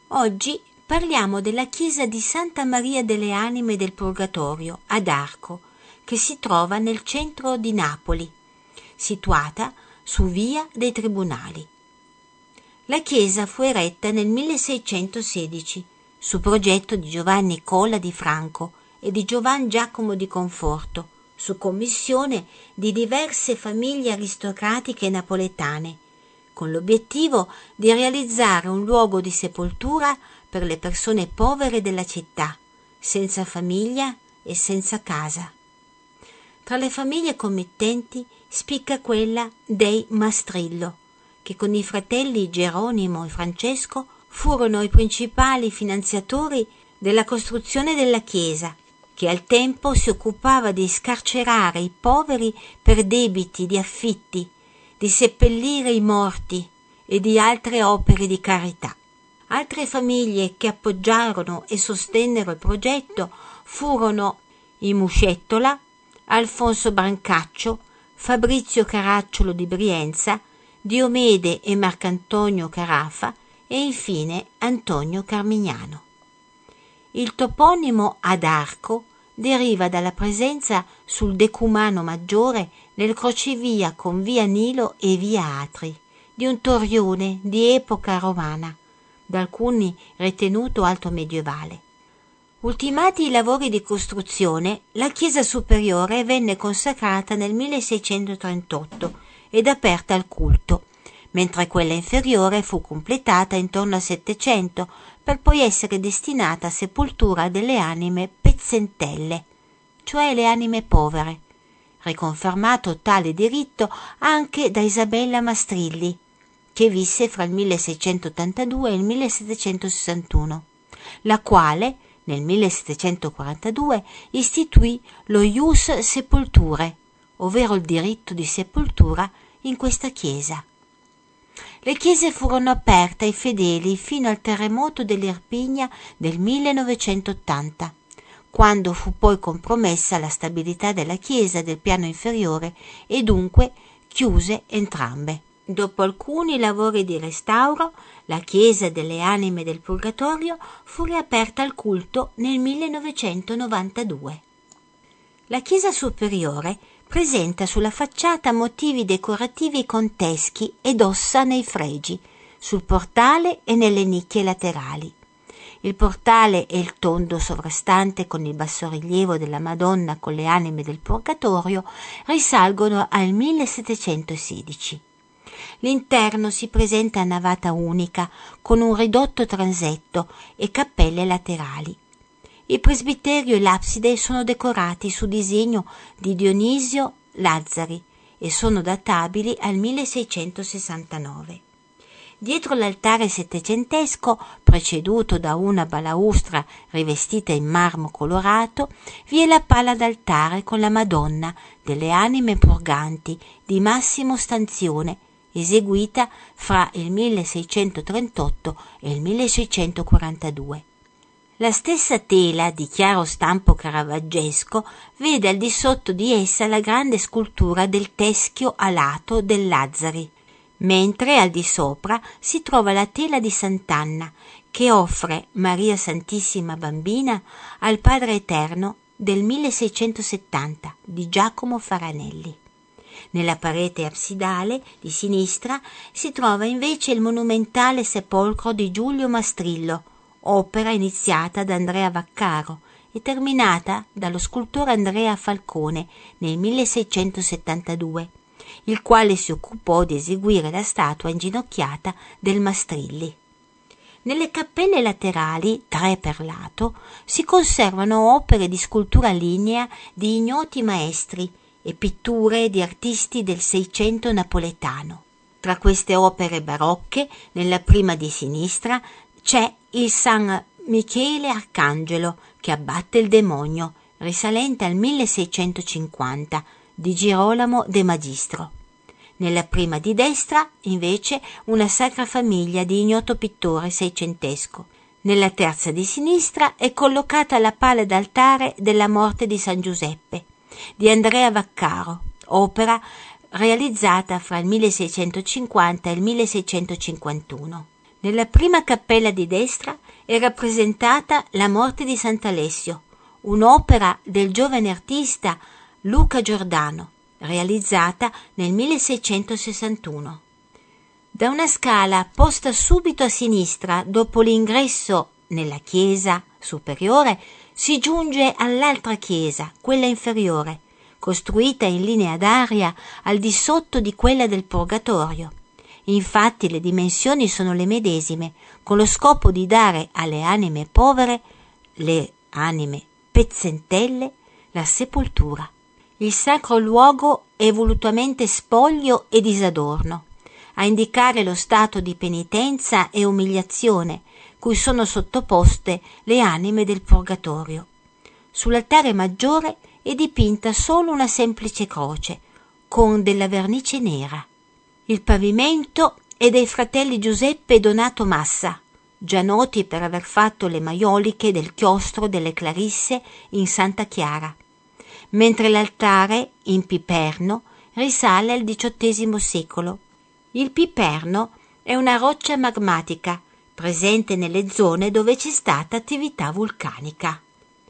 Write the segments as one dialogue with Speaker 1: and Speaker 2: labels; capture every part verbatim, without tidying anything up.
Speaker 1: Oggi parliamo della chiesa di Santa Maria delle Anime del Purgatorio ad Arco, che si trova nel centro di Napoli, situata su Via dei Tribunali. La chiesa fu eretta nel milleseicentosedici su progetto di Giovanni Cola di Franco e di Giovan Giacomo di Conforto, su commissione di diverse famiglie aristocratiche napoletane, con l'obiettivo di realizzare un luogo di sepoltura per le persone povere della città, senza famiglia e senza casa. Tra le famiglie committenti spicca quella dei Mastrillo, che con i fratelli Geronimo e Francesco furono i principali finanziatori della costruzione della chiesa, che al tempo si occupava di scarcerare i poveri per debiti di affitti, di seppellire i morti e di altre opere di carità. Altre famiglie che appoggiarono e sostennero il progetto furono i Muscettola, Alfonso Brancaccio, Fabrizio Caracciolo di Brienza, Diomede e Marcantonio Carafa e infine Antonio Carmignano. Il toponimo ad Arco deriva dalla presenza sul decumano maggiore nel crocevia con via Nilo e via Atri di un torrione di epoca romana, da alcuni ritenuto alto medievale. Ultimati i lavori di costruzione, la chiesa superiore venne consacrata nel milleseicentotrentotto ed aperta al culto, mentre quella inferiore fu completata intorno al Settecento per poi essere destinata a sepoltura delle anime pezzentelle, cioè le anime povere, riconfermato tale diritto anche da Isabella Mastrilli, che visse fra il milleseicentottantadue e il millesettecentosessantuno, la quale nel millesettecentoquarantadue istituì lo ius sepulture, ovvero il diritto di sepoltura in questa chiesa. Le chiese furono aperte ai fedeli fino al terremoto dell'Irpinia del millenovecentottanta, quando fu poi compromessa la stabilità della chiesa del piano inferiore e dunque chiuse entrambe. Dopo alcuni lavori di restauro, la chiesa delle Anime del Purgatorio fu riaperta al culto nel millenovecentonovantadue. La chiesa superiore presenta sulla facciata motivi decorativi con teschi ed ossa nei fregi, sul portale e nelle nicchie laterali. Il portale e il tondo sovrastante con il bassorilievo della Madonna con le Anime del Purgatorio risalgono al millesettecentosedici. L'interno si presenta a navata unica con un ridotto transetto e cappelle laterali. Il presbiterio e l'abside sono decorati su disegno di Dionisio Lazzari e sono databili al milleseicentosessantanove. Dietro l'altare settecentesco, preceduto da una balaustra rivestita in marmo colorato, vi è la pala d'altare con la Madonna delle Anime Purganti di Massimo Stanzione, eseguita fra il milleseicentotrentotto e il milleseicentoquarantadue. La stessa tela di chiaro stampo caravaggesco vede al di sotto di essa la grande scultura del teschio alato del Lazzari, mentre al di sopra si trova la tela di Sant'Anna che offre Maria Santissima Bambina al Padre Eterno del milleseicentosettanta di Giacomo Faranelli. Nella parete absidale di sinistra si trova invece il monumentale sepolcro di Giulio Mastrillo, opera iniziata da Andrea Vaccaro e terminata dallo scultore Andrea Falcone nel milleseicentosettantadue, il quale si occupò di eseguire la statua inginocchiata del Mastrilli. Nelle cappelle laterali, tre per lato, si conservano opere di scultura lignea di ignoti maestri e pitture di artisti del Seicento napoletano. Tra queste opere barocche, nella prima di sinistra, c'è il San Michele Arcangelo che abbatte il demonio, risalente al milleseicentocinquanta, di Girolamo de Magistro. Nella prima di destra, invece, una Sacra Famiglia di ignoto pittore seicentesco. Nella terza di sinistra è collocata la pala d'altare della Morte di San Giuseppe, di Andrea Vaccaro, opera realizzata fra il milleseicentocinquanta e il milleseicentocinquantuno. Nella prima cappella di destra è rappresentata La morte di Sant'Alessio, un'opera del giovane artista Luca Giordano, realizzata nel milleseicentosessantuno. Da una scala posta subito a sinistra dopo l'ingresso nella chiesa superiore si giunge all'altra chiesa, quella inferiore, costruita in linea d'aria al di sotto di quella del Purgatorio. Infatti le dimensioni sono le medesime, con lo scopo di dare alle anime povere, le anime pezzentelle, la sepoltura. Il sacro luogo è volutamente spoglio e disadorno, a indicare lo stato di penitenza e umiliazione cui sono sottoposte le anime del Purgatorio. Sull'altare maggiore è dipinta solo una semplice croce, con della vernice nera. Il pavimento è dei fratelli Giuseppe e Donato Massa, già noti per aver fatto le maioliche del chiostro delle Clarisse in Santa Chiara, mentre l'altare, in piperno, risale al diciottesimo secolo. Il piperno è una roccia magmatica, presente nelle zone dove c'è stata attività vulcanica.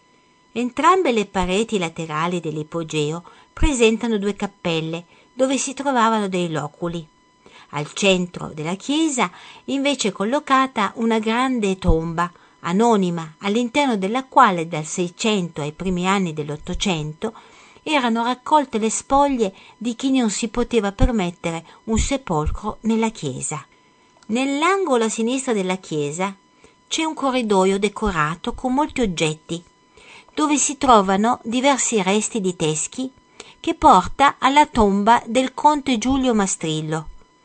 Speaker 1: Entrambe le pareti laterali dell'ipogeo presentano due cappelle, dove si trovavano dei loculi. Al centro della chiesa invece è collocata una grande tomba anonima, all'interno della quale dal Seicento ai primi anni dell'Ottocento erano raccolte le spoglie di chi non si poteva permettere un sepolcro nella chiesa. Nell'angolo a sinistra della chiesa c'è un corridoio decorato con molti oggetti, dove si trovano diversi resti di teschi che porta alla tomba del conte Giulio Mastrillo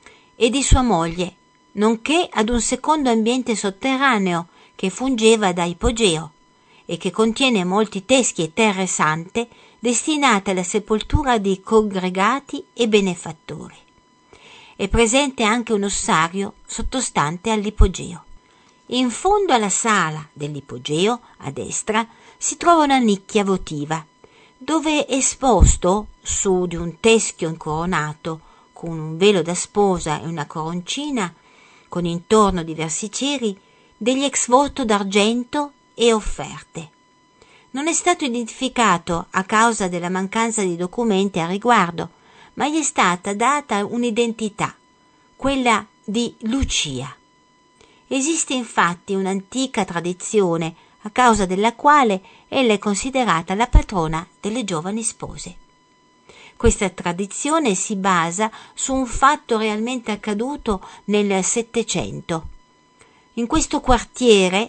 Speaker 1: e di sua moglie, nonché ad un secondo ambiente sotterraneo che fungeva da ipogeo e che contiene molti teschi e terre sante destinate alla sepoltura di congregati e benefattori. È presente anche un ossario sottostante all'ipogeo. In fondo alla sala dell'ipogeo, a destra, si trova una nicchia votiva, dove è esposto, su di un teschio incoronato, con un velo da sposa e una coroncina, con intorno diversi ceri, degli ex voto d'argento e offerte. Non è stato identificato a causa della mancanza di documenti al riguardo, ma gli è stata data un'identità, quella di Lucia. Esiste infatti un'antica tradizione a causa della quale ella è considerata la patrona delle giovani spose. Questa tradizione si basa su un fatto realmente accaduto nel Settecento. In questo quartiere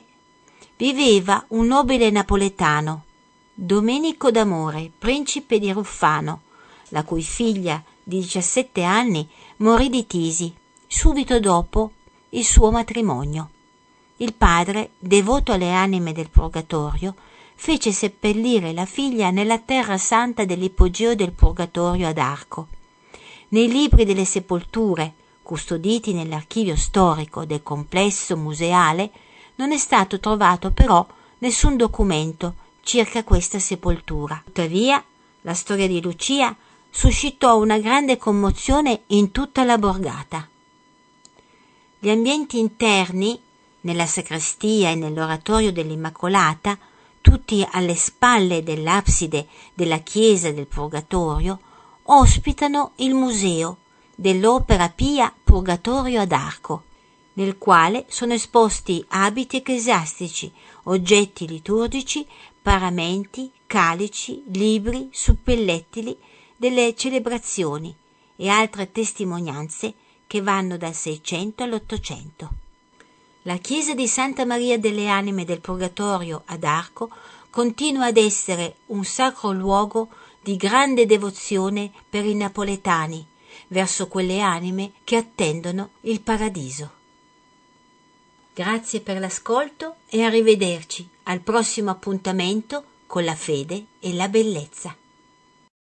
Speaker 1: viveva un nobile napoletano, Domenico d'Amore, principe di Ruffano, la cui figlia di diciassette anni morì di tisi subito dopo il suo matrimonio. Il padre, devoto alle anime del Purgatorio, fece seppellire la figlia nella terra santa dell'ipogeo del Purgatorio ad Arco. Nei libri delle sepolture, custoditi nell'archivio storico del complesso museale, non è stato trovato però nessun documento circa questa sepoltura. Tuttavia, la storia di Lucia suscitò una grande commozione in tutta la borgata. Gli ambienti interni, nella sacrestia e nell'oratorio dell'Immacolata, tutti alle spalle dell'abside della chiesa del Purgatorio, ospitano il museo dell'Opera Pia Purgatorio ad Arco, nel quale sono esposti abiti ecclesiastici, oggetti liturgici, paramenti, calici, libri, suppellettili delle celebrazioni e altre testimonianze che vanno dal Seicento all'Ottocento. La chiesa di Santa Maria delle Anime del Purgatorio ad Arco continua ad essere un sacro luogo di grande devozione per i napoletani verso quelle anime che attendono il paradiso. Grazie per l'ascolto e arrivederci al prossimo appuntamento con la fede e la bellezza.